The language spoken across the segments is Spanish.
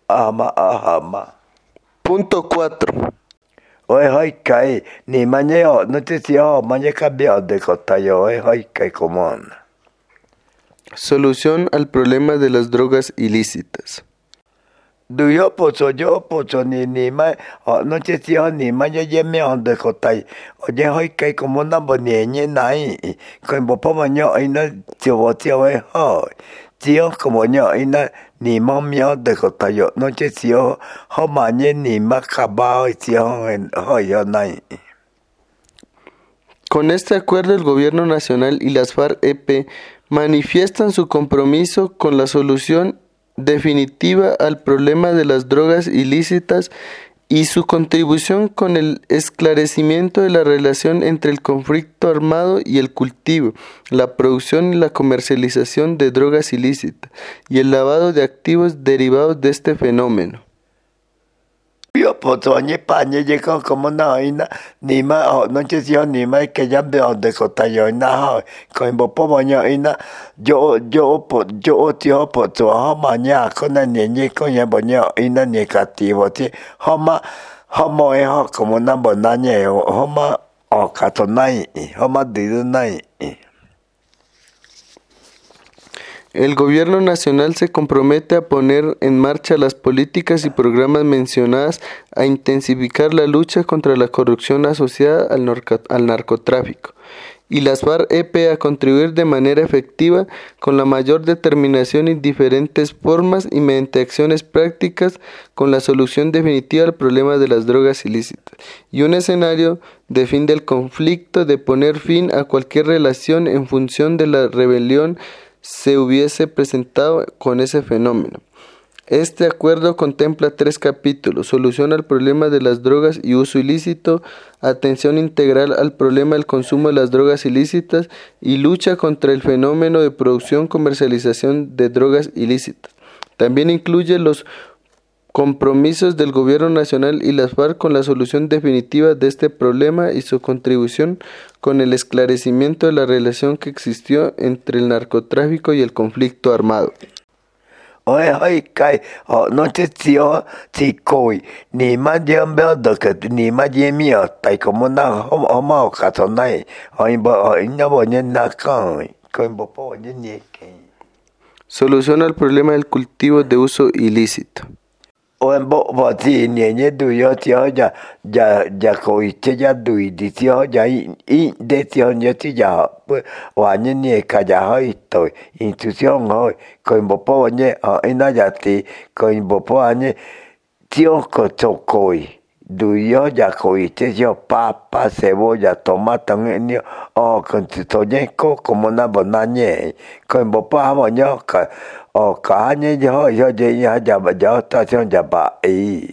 Ahama. Punto 4. Oe hoi kai, ni mañeo, no te sigo, mañe cambio de cotayo, oe hoi kai común. Solución al problema de las drogas ilícitas. Yo pocho ni ma, no te sigo ni mañe yeme de cotay, oye hoi kai común na bonieñe nai, con bopo maño y no tío hoi. Tío como yo y no ni mamio de cotayo, no te sigo, ho mañe ni ma cabao y tío en hoi nai. Con este acuerdo, el Gobierno Nacional y las FARC-EP manifiestan su compromiso con la solución definitiva al problema de las drogas ilícitas y su contribución con el esclarecimiento de la relación entre el conflicto armado y el cultivo, la producción y la comercialización de drogas ilícitas y el lavado de activos derivados de este fenómeno. Yo potoñe pañe llegó como naina ni ma no te dio ni ma que ya veo de cotayo na con bopo baño ina yo tío poto mañana con la niña con ya baño ina negativo ti homa como na bonañe homa o katonai homa didunai. El Gobierno Nacional se compromete a poner en marcha las políticas y programas mencionadas, a intensificar la lucha contra la corrupción asociada al narcotráfico, y las FARC-EP a contribuir de manera efectiva con la mayor determinación y diferentes formas y mediante acciones prácticas con la solución definitiva al problema de las drogas ilícitas, y un escenario de fin del conflicto, de poner fin a cualquier relación en función de la rebelión se hubiese presentado con ese fenómeno. Este acuerdo contempla 3 capítulos: solución al problema de las drogas y uso ilícito, atención integral al problema del consumo de las drogas ilícitas y lucha contra el fenómeno de producción y comercialización de drogas ilícitas. También incluye los compromisos del Gobierno Nacional y las FARC con la solución definitiva de este problema y su contribución con el esclarecimiento de la relación que existió entre el narcotráfico y el conflicto armado. Oe hoi kai, no te dio tikoi, ni ma jem veo de que ni ma yemio, tai como na homa o katonai, o ina boñe na kai, con bopo boñe nieke. Solución al problema del cultivo de uso ilícito. O en bo ti niñe du yo tío ya coite ya du y tío ya y de tío yo ti ya pues o añe ni calla hoy estoy institución hoy con bopo oñe ina ya ti con bopo añe tío cochocoi du yo ya coite yo papa cebolla tomate en o con toñeco como una bonañe con bopo amoño o cañe yo ya estación ya va ahí.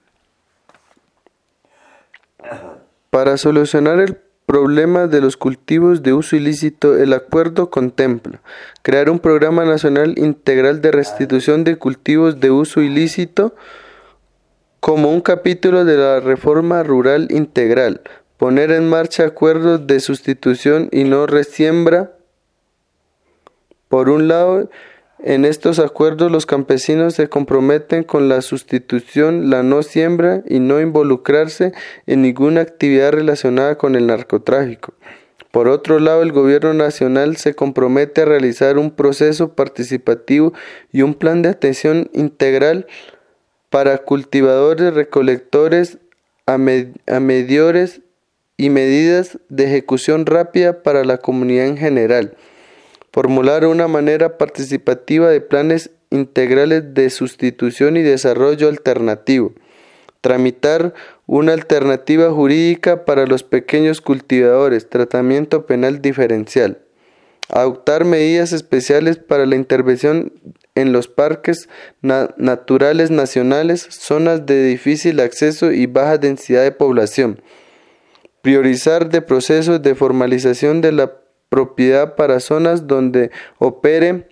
Para solucionar el problema de los cultivos de uso ilícito, el acuerdo contempla crear un programa nacional integral de restitución de cultivos de uso ilícito como un capítulo de la reforma rural integral, poner en marcha acuerdos de sustitución y no resiembra. Por un lado, en estos acuerdos los campesinos se comprometen con la sustitución, la no siembra y no involucrarse en ninguna actividad relacionada con el narcotráfico. Por otro lado, el Gobierno Nacional se compromete a realizar un proceso participativo y un plan de atención integral para cultivadores, recolectores, mediadores y medidas de ejecución rápida para la comunidad en general. Formular una manera participativa de planes integrales de sustitución y desarrollo alternativo. Tramitar una alternativa jurídica para los pequeños cultivadores, tratamiento penal diferencial. Adoptar medidas especiales para la intervención en los parques naturales nacionales, zonas de difícil acceso y baja densidad de población. Priorizar de procesos de formalización de la propiedad para zonas donde opere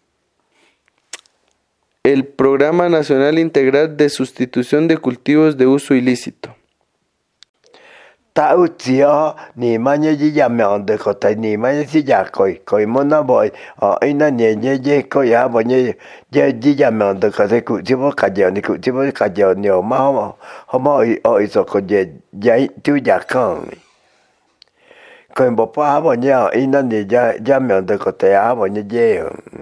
el Programa Nacional Integral de Sustitución de Cultivos de Uso Ilícito. tao chia ni manya ji ya mèo de ko tai ni manya si ya koi mona boy ina nye je ko ya bo nye je ji ya mèo de ko se ku ji bo ka je ni ku ji bo ka je ni ma ho ma o so ko je tu ya kan ko bo pa bo nya ina ni ya mèo de ko te ya bo nye je.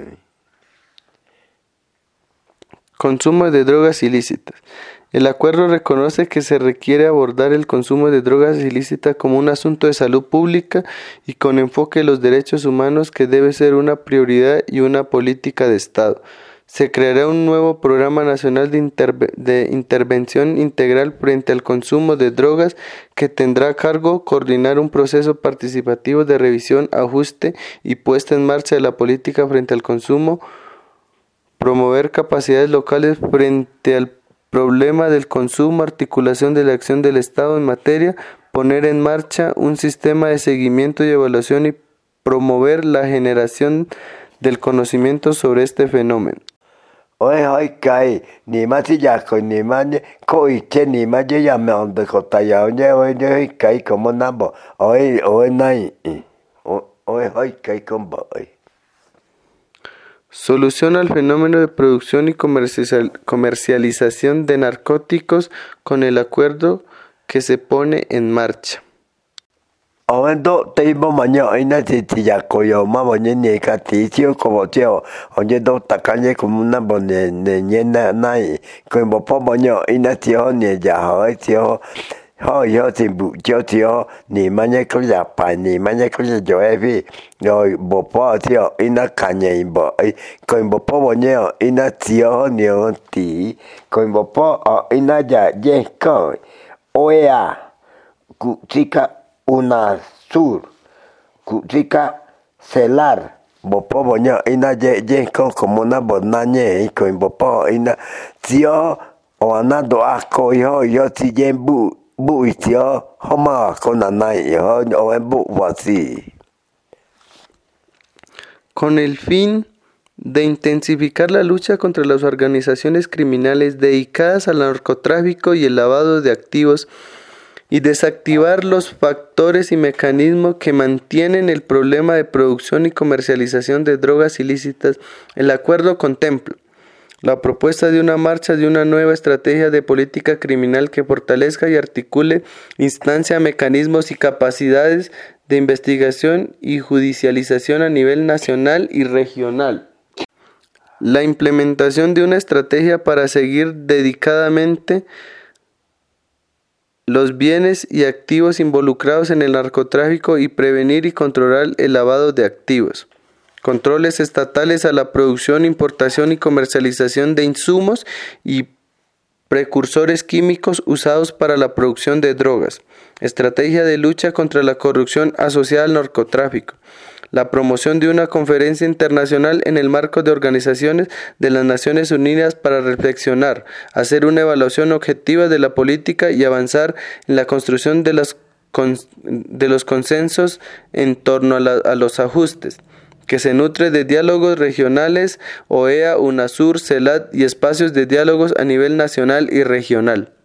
Consumo de drogas ilícitas. El acuerdo reconoce que se requiere abordar el consumo de drogas ilícitas como un asunto de salud pública y con enfoque en los derechos humanos que debe ser una prioridad y una política de Estado. Se creará un nuevo programa nacional de intervención integral frente al consumo de drogas que tendrá a cargo coordinar un proceso participativo de revisión, ajuste y puesta en marcha de la política frente al consumo, promover capacidades locales frente al problema del consumo, articulación de la acción del Estado en materia, poner en marcha un sistema de seguimiento y evaluación y promover la generación del conocimiento sobre este fenómeno. Oi hoi kai ni ma ti ya ko ni ma ko i che ni ma je ya me on de ko ta ya oi kai como na bo oi nai oi hoi kai con bo. Solución al fenómeno de producción y comercialización de narcóticos con el acuerdo que se pone en marcha. Ando te bo maño ina ti ya ko yo ma bo ni ka ti tio ko bo tio onde do takanye como una bo ne na nai ko bo po maño ina tio ni ya ho tio ho yo ti bu tio ni manye ko ya pa ni manye ko yo evi yo bo po tio ina kanye bo ko bo po maño ina tio ni o ti ko bo po ina ya je ko oea ku chica una sur kutika celar bopo boño ina je como una bonanye ko bopo ina tio o anado ako yo ti je bu tio homa con anai o bu wasi. Con el fin de intensificar la lucha contra las organizaciones criminales dedicadas al narcotráfico y el lavado de activos y desactivar los factores y mecanismos que mantienen el problema de producción y comercialización de drogas ilícitas, el acuerdo contempla la propuesta de una marcha de una nueva estrategia de política criminal que fortalezca y articule instancias, mecanismos y capacidades de investigación y judicialización a nivel nacional y regional. La implementación de una estrategia para seguir dedicadamente los bienes y activos involucrados en el narcotráfico y prevenir y controlar el lavado de activos. Controles estatales a la producción, importación y comercialización de insumos y precursores químicos usados para la producción de drogas. Estrategia de lucha contra la corrupción asociada al narcotráfico. La promoción de una conferencia internacional en el marco de organizaciones de las Naciones Unidas para reflexionar, hacer una evaluación objetiva de la política y avanzar en la construcción de los consensos en torno a los ajustes, que se nutre de diálogos regionales, OEA, UNASUR, CELAC y espacios de diálogos a nivel nacional y regional.